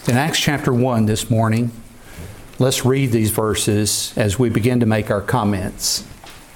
In Acts chapter 1 this morning, let's read these verses as we begin to make our comments.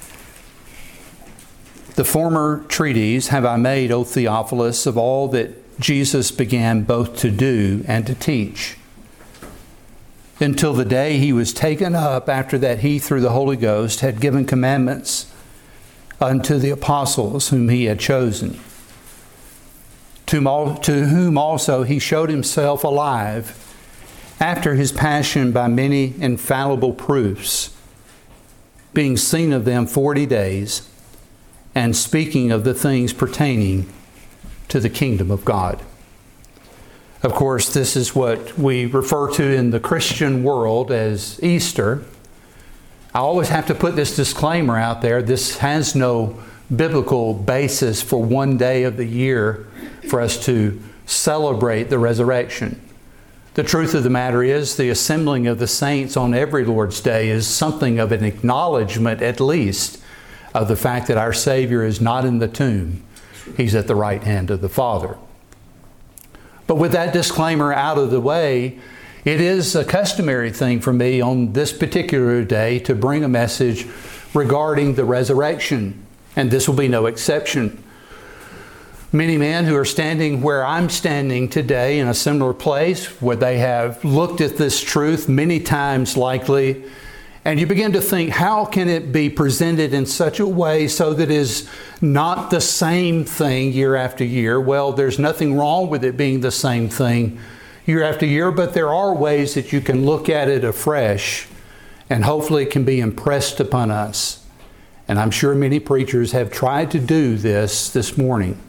The former treatise have I made, O Theophilus, of all that Jesus began both to do and to teach, until the day he was taken up, after that he, through the Holy Ghost, had given commandments unto the apostles whom he had chosen, to whom also he showed himself alive after his passion by many infallible proofs, being seen of them 40 days, and speaking of the things pertaining to the kingdom of God. Of course, this is what we refer to in the Christian world as Easter. I always have to put this disclaimer out there. This has no biblical basis for one day of the year for us to celebrate the resurrection. The truth of the matter is, the assembling of the saints on every Lord's Day is something of an acknowledgement, at least, of the fact that our Savior is not in the tomb. He's at the right hand of the Father. But with that disclaimer out of the way, it is a customary thing for me on this particular day to bring a message regarding the resurrection, and this will be no exception. Many men who are standing where I'm standing today in a similar place, where they have looked at this truth many times likely, and you begin to think, how can it be presented in such a way so that it is not the same thing year after year? Well, there's nothing wrong with it being the same thing year after year, but there are ways that you can look at it afresh, and hopefully it can be impressed upon us. And I'm sure many preachers have tried to do this morning.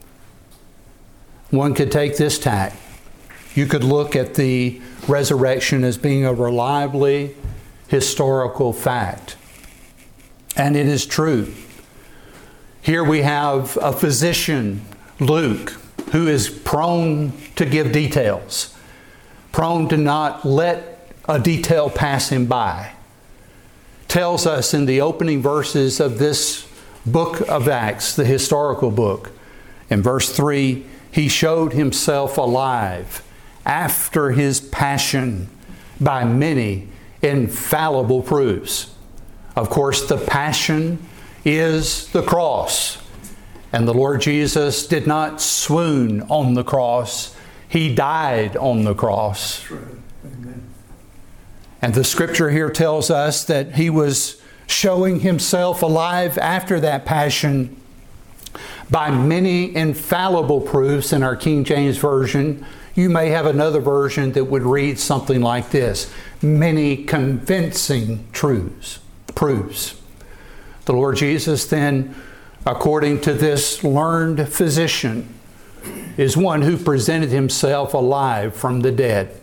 One could take this tack. You could look at the resurrection as being a reliably historical fact. And it is true. Here we have a physician, Luke, who is prone to give details, prone to not let a detail pass him by. Tells us in the opening verses of this book of Acts, the historical book, in verse 3, he showed himself alive after his passion by many infallible proofs. Of course, the passion is the cross. And the Lord Jesus did not swoon on the cross. He died on the cross. Amen. And the scripture here tells us that he was showing himself alive after that passion by many infallible proofs. In our King James Version, you may have another version that would read something like this: many convincing proofs. The Lord Jesus then, according to this learned physician, is one who presented himself alive from the dead.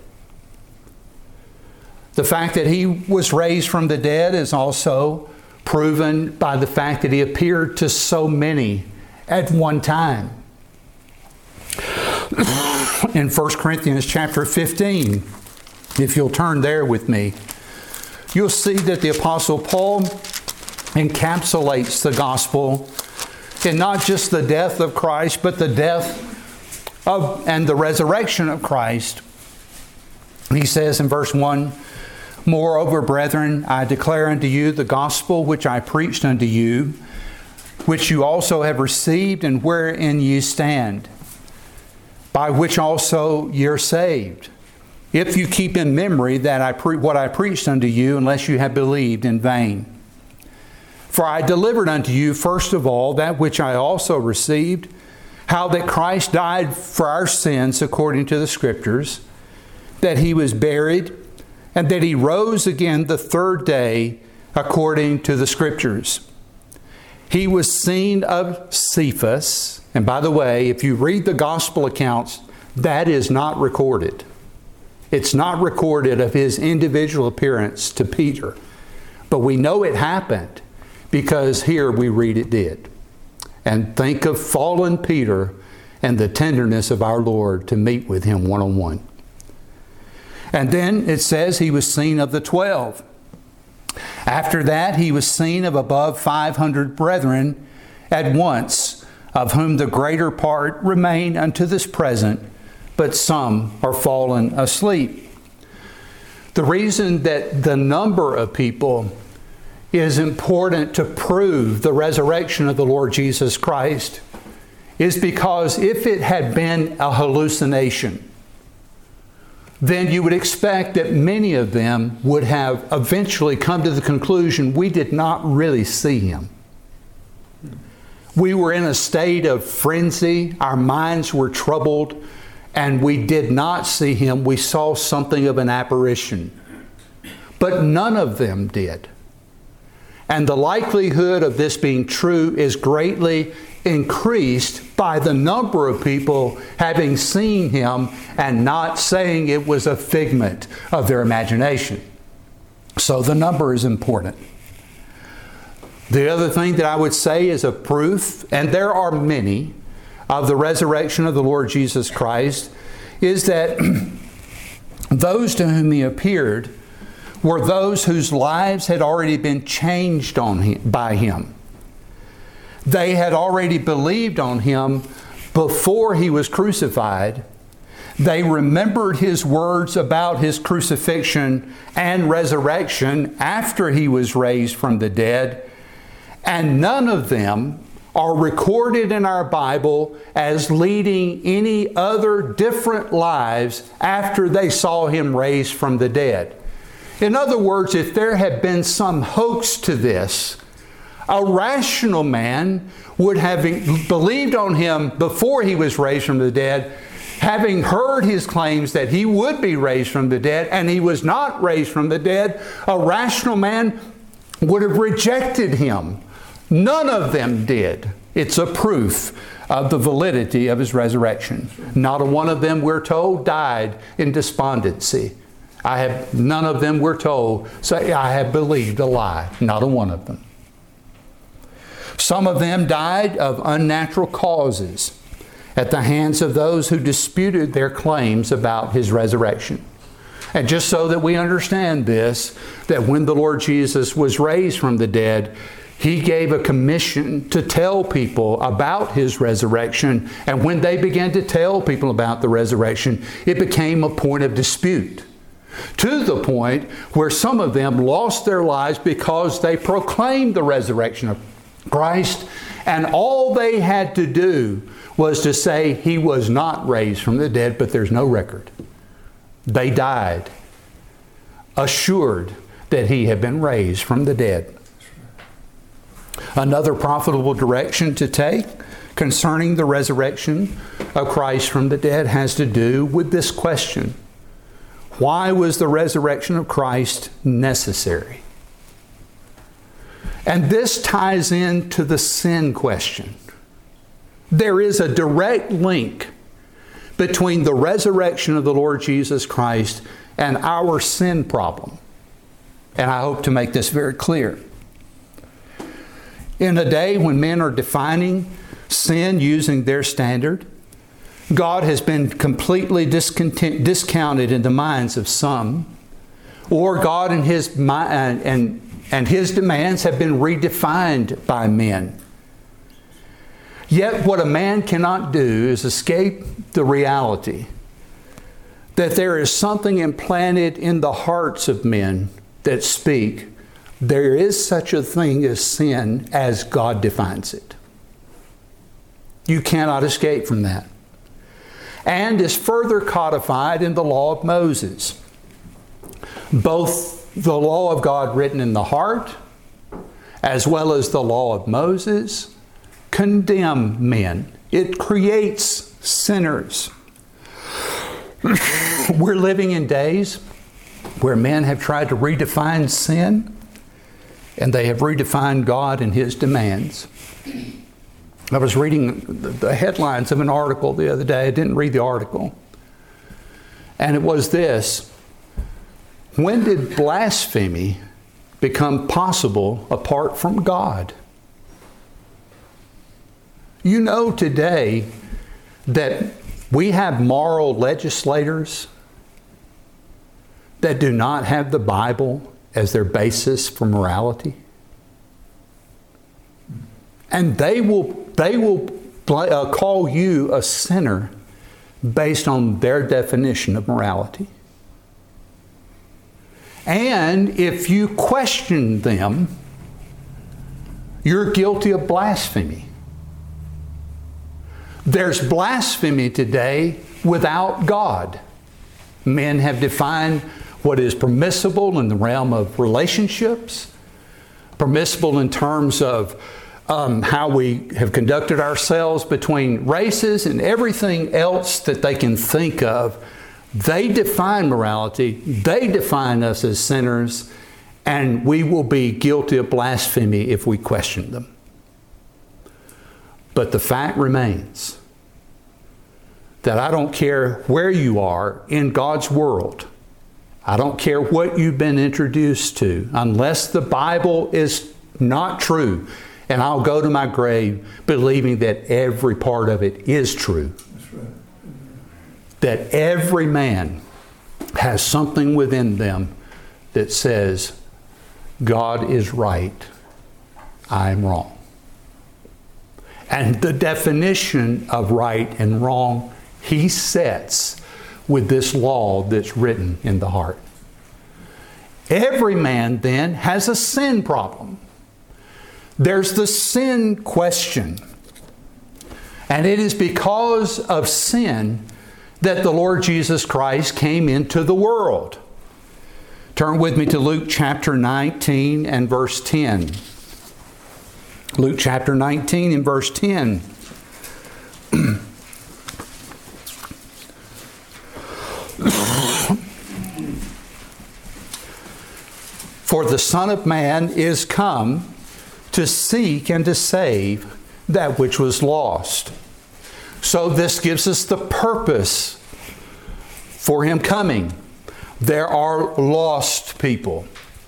The fact that he was raised from the dead is also proven by the fact that he appeared to so many at one time. In 1 Corinthians chapter 15, if you'll turn there with me, you'll see that the Apostle Paul encapsulates the gospel in not just the death of Christ, but the death of and the resurrection of Christ. He says in verse 1, "Moreover, brethren, I declare unto you the gospel which I preached unto you, which you also have received, and wherein ye stand, by which also ye are saved, if you keep in memory that what I preached unto you, unless you have believed in vain. For I delivered unto you first of all that which I also received, how that Christ died for our sins according to the Scriptures, that he was buried, and that he rose again the third day according to the Scriptures. He was seen of Cephas." And by the way, if you read the gospel accounts, that is not recorded. It's not recorded of his individual appearance to Peter. But we know it happened because here we read it did. And think of fallen Peter and the tenderness of our Lord to meet with him one-on-one. And then it says he was seen of the 12. After that, he was seen of above 500 brethren at once, of whom the greater part remain unto this present, but some are fallen asleep. The reason that the number of people is important to prove the resurrection of the Lord Jesus Christ is because if it had been a hallucination, then you would expect that many of them would have eventually come to the conclusion we did not really see him. We were in a state of frenzy, our minds were troubled, and we did not see him. We saw something of an apparition. But none of them did. And the likelihood of this being true is greatly increased by the number of people having seen him and not saying it was a figment of their imagination. So the number is important. The other thing that I would say is a proof, and there are many, of the resurrection of the Lord Jesus Christ, is that those to whom he appeared were those whose lives had already been changed by him. They had already believed on him before he was crucified. They remembered his words about his crucifixion and resurrection after he was raised from the dead. And none of them are recorded in our Bible as leading any other different lives after they saw him raised from the dead. In other words, if there had been some hoax to this, a rational man would have believed on him before he was raised from the dead, having heard his claims that he would be raised from the dead, and he was not raised from the dead. A rational man would have rejected him. None of them did. It's a proof of the validity of his resurrection. Not a one of them, we're told, died in despondency. None of them, we're told, say, I have believed a lie. Not a one of them. Some of them died of unnatural causes at the hands of those who disputed their claims about his resurrection. And just so that we understand this, that when the Lord Jesus was raised from the dead, he gave a commission to tell people about his resurrection. And when they began to tell people about the resurrection, it became a point of dispute. To the point where some of them lost their lives because they proclaimed the resurrection of Christ, and all they had to do was to say he was not raised from the dead, but there's no record. They died, assured that he had been raised from the dead. Another profitable direction to take concerning the resurrection of Christ from the dead has to do with this question: why was the resurrection of Christ necessary? And this ties into the sin question. There is a direct link between the resurrection of the Lord Jesus Christ and our sin problem. And I hope to make this very clear. In a day when men are defining sin using their standard, God has been completely discounted in the minds of some, or God and His demands have been redefined by men. Yet what a man cannot do is escape the reality that there is something implanted in the hearts of men that speak. There is such a thing as sin as God defines it. You cannot escape from that. And is further codified in the law of Moses. Both the law of God written in the heart, as well as the law of Moses, condemn men. It creates sinners. We're living in days where men have tried to redefine sin, and they have redefined God and His demands. I was reading the headlines of an article the other day. I didn't read the article. And it was this: when did blasphemy become possible apart from God? You know today that we have moral legislators that do not have the Bible as their basis for morality. And they will call you a sinner based on their definition of morality. And if you question them, you're guilty of blasphemy. There's blasphemy today without God. Men have defined what is permissible in the realm of relationships, permissible in terms of how we have conducted ourselves between races and everything else that they can think of. They define morality, they define us as sinners, and we will be guilty of blasphemy if we question them. But the fact remains that I don't care where you are in God's world. I don't care what you've been introduced to, unless the Bible is not true. And I'll go to my grave believing that every part of it is true. That's right. That every man has something within them that says, God is right, I'm wrong. And the definition of right and wrong He sets with this law that's written in the heart. Every man then has a sin problem. There's the sin question. And it is because of sin that the Lord Jesus Christ came into the world. Turn with me to Luke chapter 19 and verse 10. Luke chapter 19 and verse 10. For the Son of Man is come to seek and to save that which was lost. So this gives us the purpose for Him coming. There are lost people.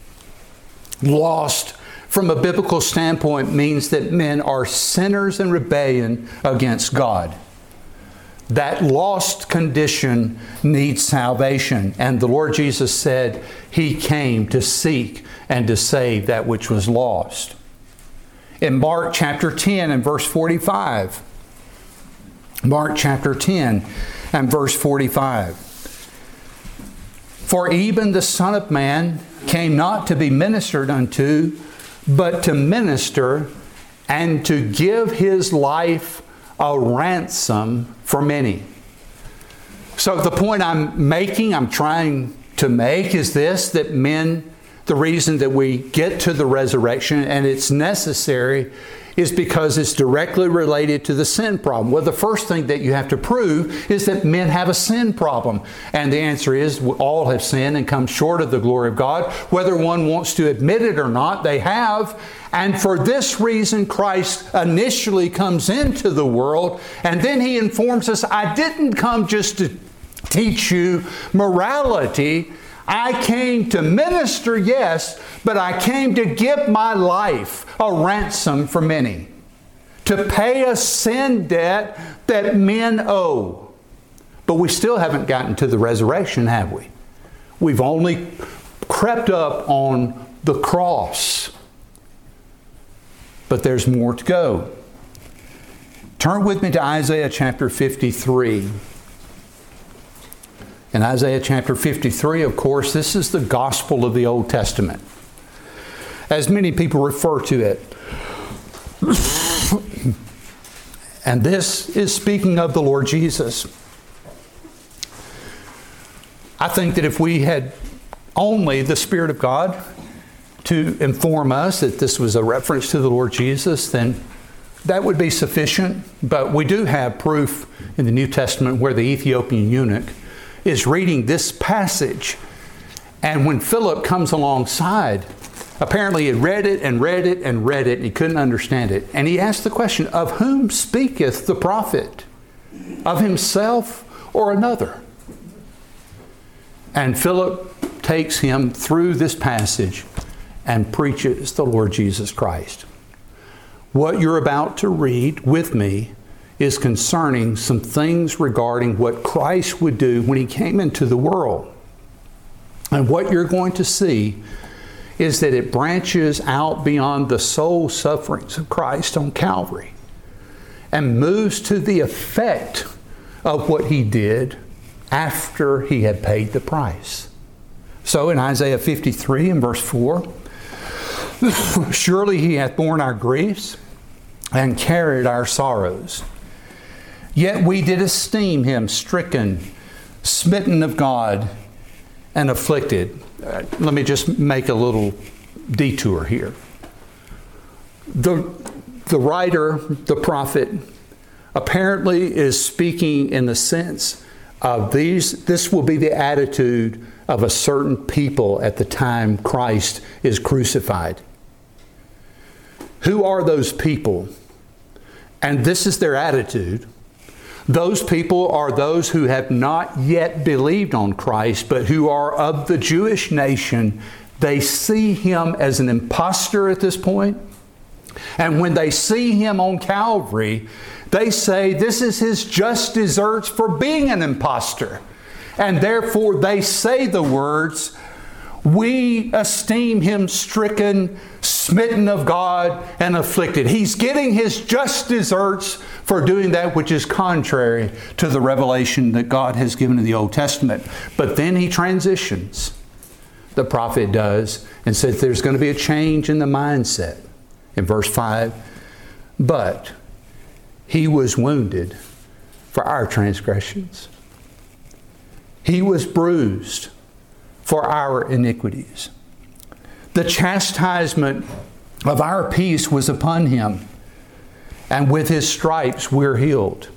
Lost from a biblical standpoint means that men are sinners in rebellion against God. That lost condition needs salvation. And the Lord Jesus said He came to seek and to save that which was lost. In Mark chapter 10 and verse 45. Mark chapter 10 and verse 45. For even the Son of Man came not to be ministered unto, but to minister and to give His life a ransom for many. So the point I'm trying to make is this, that men, the reason that we get to the resurrection and it's necessary is because it's directly related to the sin problem. Well, the first thing that you have to prove is that men have a sin problem. And the answer is all have sinned and come short of the glory of God. Whether one wants to admit it or not, they have. And for this reason, Christ initially comes into the world. And then He informs us, I didn't come just to teach you morality. I came to minister, yes, but I came to give my life a ransom for many. To pay a sin debt that men owe. But we still haven't gotten to the resurrection, have we? We've only crept up on the cross. But there's more to go. Turn with me to Isaiah chapter 53. In Isaiah chapter 53, of course, this is the gospel of the Old Testament, as many people refer to it. And this is speaking of the Lord Jesus. I think that if we had only the Spirit of God to inform us that this was a reference to the Lord Jesus, then that would be sufficient. But we do have proof in the New Testament where the Ethiopian eunuch is reading this passage. And when Philip comes alongside, apparently he had read it and read it and read it, and he couldn't understand it. And he asked the question, of whom speaketh the prophet? Of himself or another? And Philip takes him through this passage and preaches the Lord Jesus Christ. What you're about to read with me is concerning some things regarding what Christ would do when He came into the world. And what you're going to see is that it branches out beyond the soul sufferings of Christ on Calvary and moves to the effect of what He did after He had paid the price. So in Isaiah 53 and verse 4, surely He hath borne our griefs and carried our sorrows. Yet we did esteem Him stricken, smitten of God, and afflicted. Let me just make a little detour here. The writer, the prophet, apparently is speaking in the sense of this will be the attitude of a certain people at the time Christ is crucified. Who are those people? And this is their attitude. Those people are those who have not yet believed on Christ, but who are of the Jewish nation. They see Him as an impostor at this point. And when they see Him on Calvary, they say this is His just deserts for being an impostor. And therefore they say the words, we esteem Him stricken, smitten of God, and afflicted. He's getting His just deserts for doing that which is contrary to the revelation that God has given in the Old Testament. But then He transitions, the prophet does, and says there's going to be a change in the mindset. In verse 5, but He was wounded for our transgressions. He was bruised for our iniquities. The chastisement of our peace was upon Him, and with His stripes we're healed.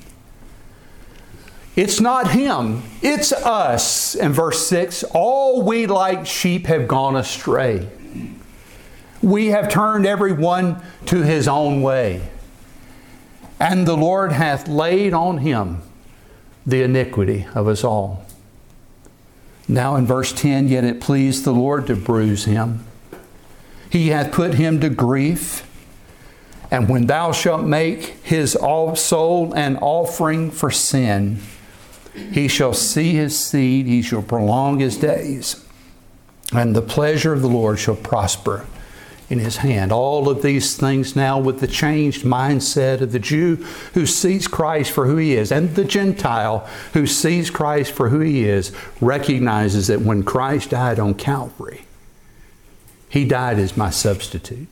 It's not Him, it's us. In verse 6, all we like sheep have gone astray. We have turned every one to his own way. And the Lord hath laid on Him the iniquity of us all. Now in verse 10, yet it pleased the Lord to bruise Him. He hath put Him to grief. And when thou shalt make His soul an offering for sin, He shall see His seed, He shall prolong His days, and the pleasure of the Lord shall prosper in His hand. All of these things now with the changed mindset of the Jew who sees Christ for who He is, and the Gentile who sees Christ for who He is, recognizes that when Christ died on Calvary, He died as my substitute.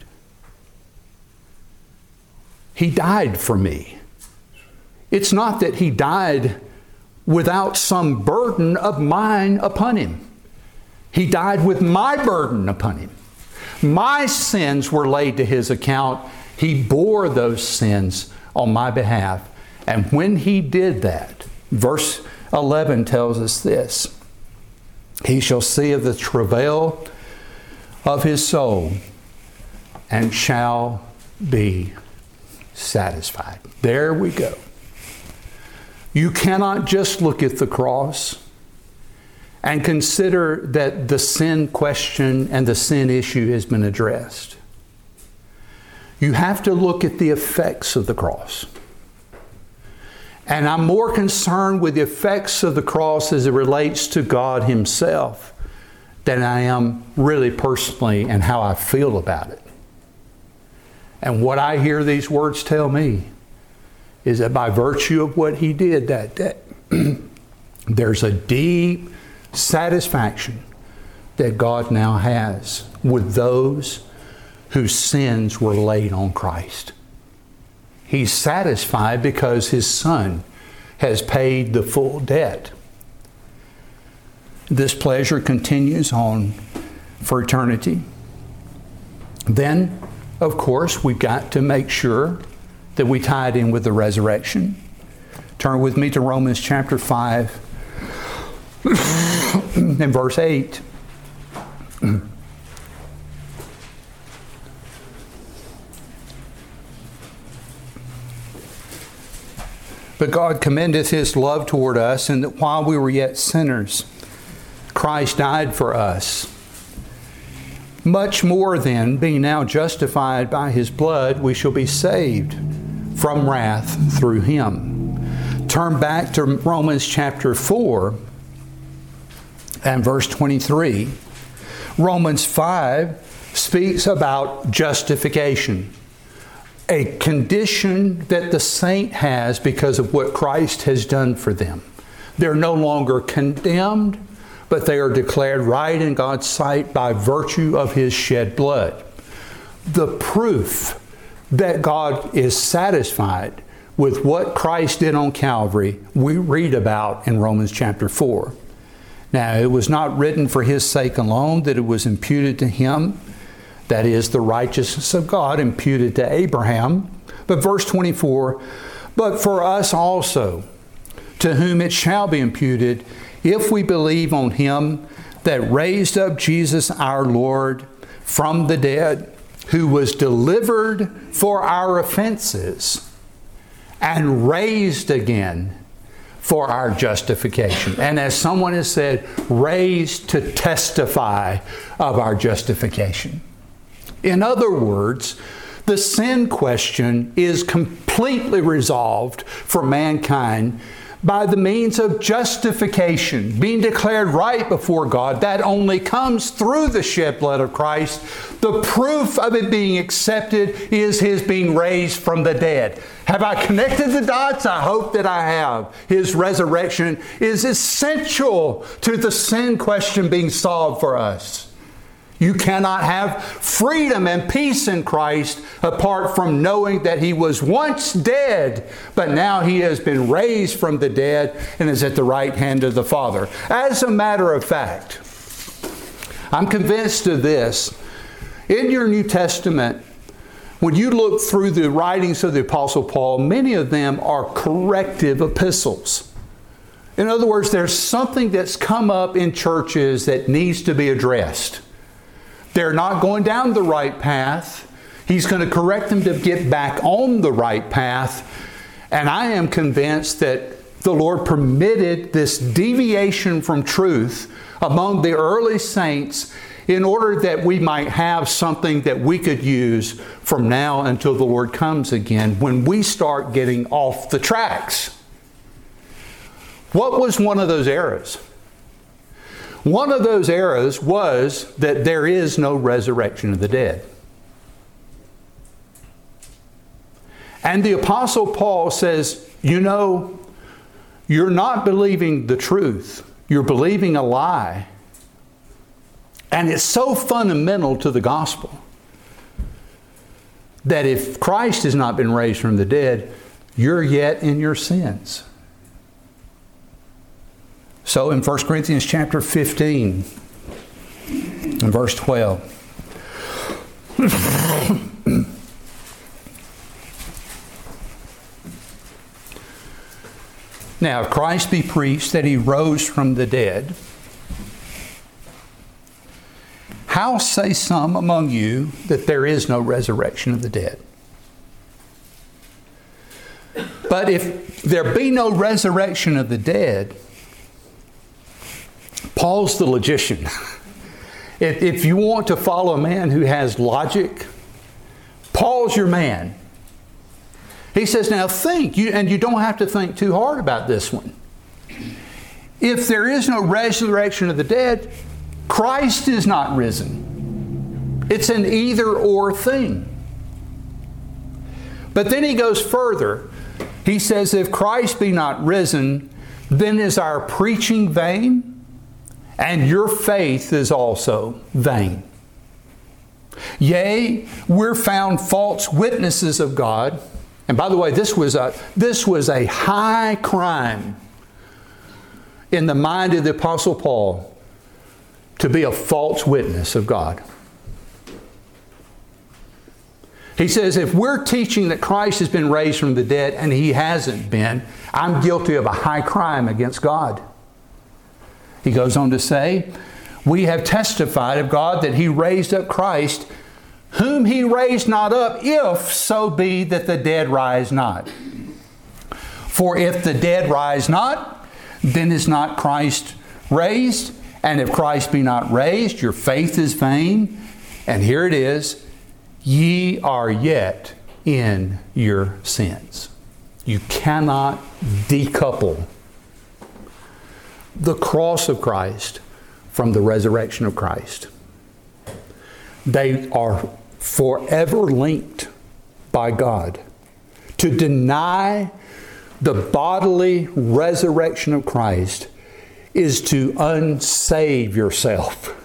He died for me. It's not that He died without some burden of mine upon Him. He died with my burden upon Him. My sins were laid to His account. He bore those sins on my behalf. And when He did that, verse 11 tells us this, He shall see of the travail of His soul and shall be satisfied. There we go. You cannot just look at the cross and consider that the sin question and the sin issue has been addressed. You have to look at the effects of the cross. And I'm more concerned with the effects of the cross as it relates to God Himself than I am really personally and how I feel about it. And what I hear these words tell me is that by virtue of what He did that day, there's a deep satisfaction that God now has with those whose sins were laid on Christ. He's satisfied because His Son has paid the full debt. This pleasure continues on for eternity. Then, of course, we've got to make sure that we tie it in with the resurrection. Turn with me to Romans chapter 5 and verse 8. But God commendeth His love toward us, and that while we were yet sinners, Christ died for us. Much more then, being now justified by His blood, we shall be saved from wrath through Him. Turn back to Romans chapter 4 and verse 23. Romans 5 speaks about justification. a condition that the saint has because of what Christ has done for them. They're no longer condemned, but they are declared right in God's sight by virtue of His shed blood. The proof that God is satisfied with what Christ did on Calvary, we read about in Romans chapter 4. Now, it was not written for His sake alone that it was imputed to Him, that is, the righteousness of God imputed to Abraham. But verse 24, but for us also, to whom it shall be imputed, if we believe on Him that raised up Jesus our Lord from the dead, who was delivered for our offenses and raised again for our justification. And as someone has said, raised to testify of our justification. In other words, the sin question is completely resolved for mankind by the means of justification, being declared right before God. That only comes through the shed blood of Christ. The proof of it being accepted is His being raised from the dead. Have I connected the dots? I hope that I have. His resurrection is essential to the sin question being solved for us. You cannot have freedom and peace in Christ apart from knowing that He was once dead, but now He has been raised from the dead and is at the right hand of the Father. As a matter of fact, I'm convinced of this. In your New Testament, when you look through the writings of the Apostle Paul, many of them are corrective epistles. In other words, there's something that's come up in churches that needs to be addressed. They're not going down the right path. He's going to correct them to get back on the right path. And I am convinced that the Lord permitted this deviation from truth among the early saints in order that we might have something that we could use from now until the Lord comes again, when we start getting off the tracks. What was one of those eras? One of those eras was that there is no resurrection of the dead. And the Apostle Paul says, you know, you're not believing the truth. You're believing a lie. And it's so fundamental to the gospel that if Christ has not been raised from the dead, you're yet in your sins. So in 1 Corinthians chapter 15 and verse 12. Now, if Christ be preached that He rose from the dead, how say some among you that there is no resurrection of the dead? But if there be no resurrection of the dead, Paul's the logician. If you want to follow a man who has logic, Paul's your man. He says, now think, and you don't have to think too hard about this one. If there is no resurrection of the dead, Christ is not risen. It's an either-or thing. But then he goes further. He says, if Christ be not risen, then is our preaching vain, and your faith is also vain. Yea, we're found false witnesses of God. And by the way, this was a high crime in the mind of the Apostle Paul, to be a false witness of God. He says, if we're teaching that Christ has been raised from the dead and He hasn't been, I'm guilty of a high crime against God. He goes on to say, we have testified of God that He raised up Christ, whom He raised not up, if so be that the dead rise not. For if the dead rise not, then is not Christ raised. And if Christ be not raised, your faith is vain. And here it is, ye are yet in your sins. You cannot decouple the cross of Christ from the resurrection of Christ. They are forever linked. by God. To deny the bodily resurrection of Christ is to unsave yourself.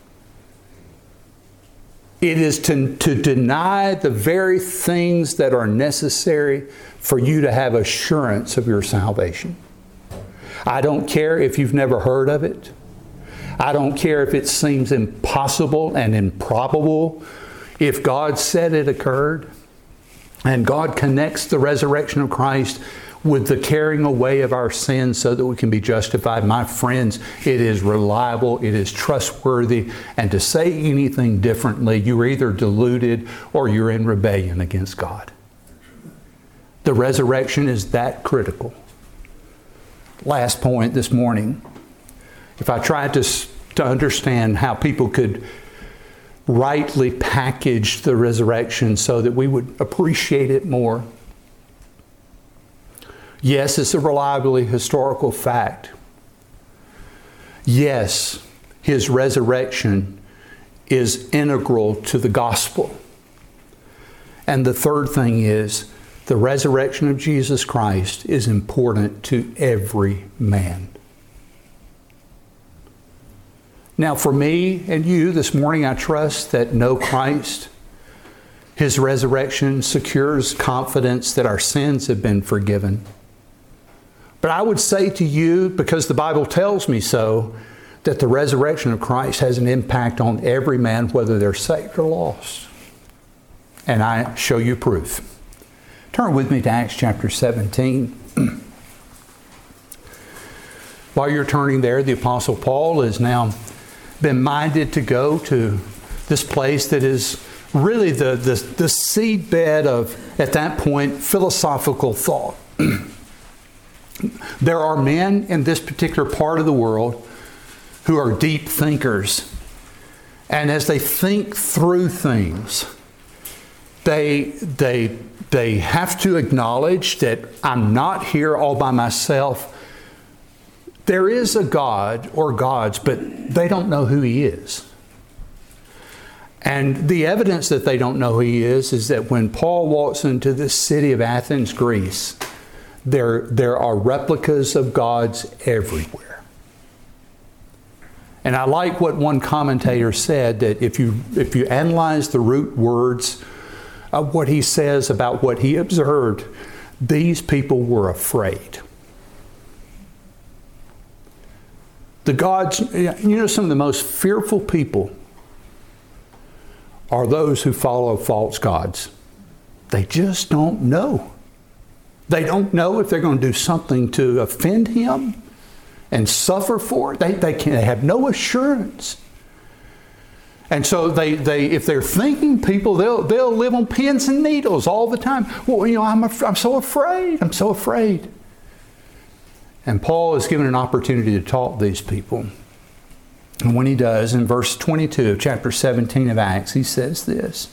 It is to deny the very things that are necessary for you to have assurance of your salvation. I don't care if you've never heard of it. I don't care if it seems impossible and improbable. If God said it occurred, and God connects the resurrection of Christ with the carrying away of our sins so that we can be justified, my friends, it is reliable, it is trustworthy, and to say anything differently, you're either deluded or you're in rebellion against God. The resurrection is that critical. Last point this morning. If I tried to understand how people could rightly package the resurrection so that we would appreciate it more. Yes, it's a reliably historical fact. Yes, His resurrection is integral to the gospel. And the third thing is, the resurrection of Jesus Christ is important to every man. Now, for me and you this morning, I trust that know Christ. His resurrection secures confidence that our sins have been forgiven. But I would say to you, because the Bible tells me so, that the resurrection of Christ has an impact on every man, whether they're saved or lost. And I show you proof. Turn with me to Acts chapter 17. While you're turning there, the Apostle Paul has now been minded to go to this place that is really the seedbed of, at that point, philosophical thought. There are men in this particular part of the world who are deep thinkers. And as they think through things, they have to acknowledge that I'm not here all by myself. There is a God or gods, but they don't know who He is. And the evidence that they don't know who He is that when Paul walks into this city of Athens, Greece, there are replicas of gods everywhere. And I like what one commentator said, that if you analyze the root words of what he says about what he observed, these people were afraid. The gods, some of the most fearful people are those who follow false gods. They just don't know. They don't know if they're going to do something to offend Him and suffer for it. They have no assurance. And so they if they're thinking people, they'll live on pins and needles all the time. Well, I'm so afraid. I'm so afraid. And Paul is given an opportunity to talk to these people. And when he does, in verse 22 of chapter 17 of Acts, he says this.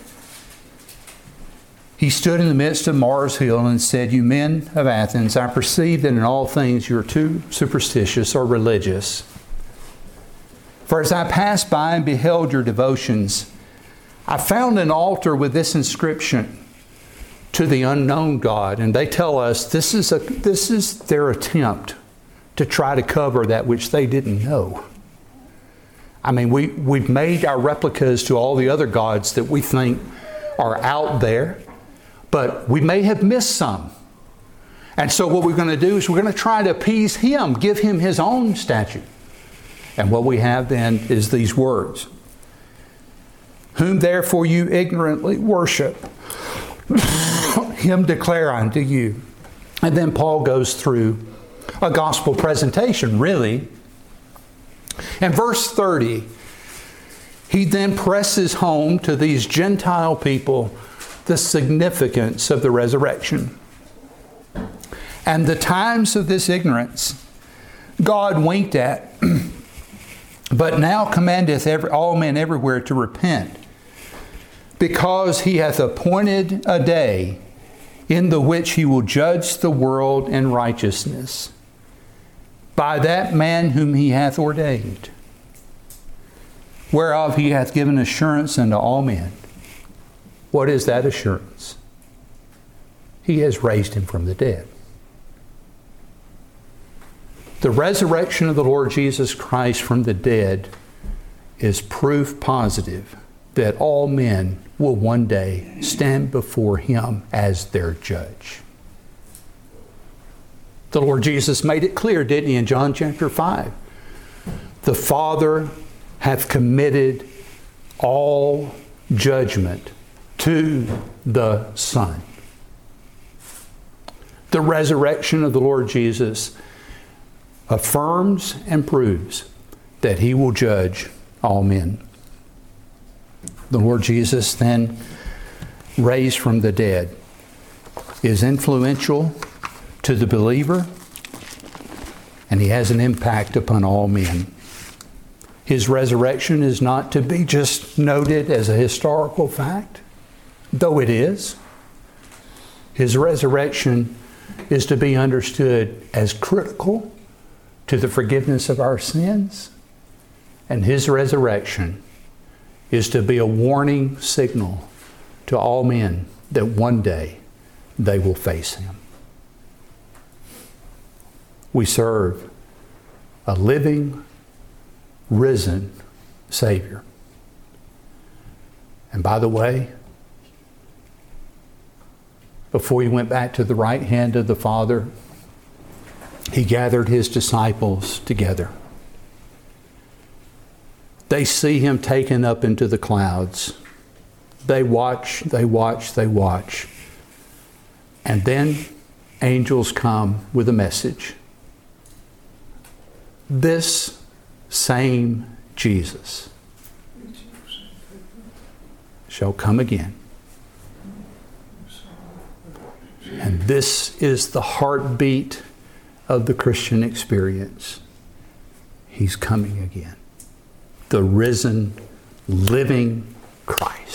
He stood in the midst of Mars Hill and said, "You men of Athens, I perceive that in all things you are too superstitious or religious. For as I passed by and beheld your devotions, I found an altar with this inscription, to the unknown God." And they tell us this is their attempt to try to cover that which they didn't know. I mean, we've made our replicas to all the other gods that we think are out there, but we may have missed some. And so what we're going to do is we're going to try to appease Him, give Him His own statue. And what we have then is these words. "Whom therefore you ignorantly worship, Him declare unto you." And then Paul goes through a gospel presentation, really. In verse 30, he then presses home to these Gentile people the significance of the resurrection. "And the times of this ignorance God winked at, but now commandeth all men everywhere to repent, because He hath appointed a day in the which He will judge the world in righteousness, by that man whom He hath ordained, whereof He hath given assurance unto all men." What is that assurance? He has raised him from the dead. The resurrection of the Lord Jesus Christ from the dead is proof positive that all men will one day stand before him as their judge. The Lord Jesus made it clear, didn't he, in John chapter 5? The Father hath committed all judgment to the Son. The resurrection of the Lord Jesus affirms and proves that he will judge all men. The Lord Jesus, then raised from the dead, is influential to the believer, and he has an impact upon all men. His resurrection is not to be just noted as a historical fact, though it is. His resurrection is to be understood as critical to the forgiveness of our sins, and his resurrection is to be a warning signal to all men that one day they will face him. We serve a living, risen Savior. And by the way, before he went back to the right hand of the Father, he gathered his disciples together. They see him taken up into the clouds. They watch, they watch, they watch. And then angels come with a message. This same Jesus shall come again. And this is the heartbeat of the Christian experience. He's coming again. The risen, living Christ.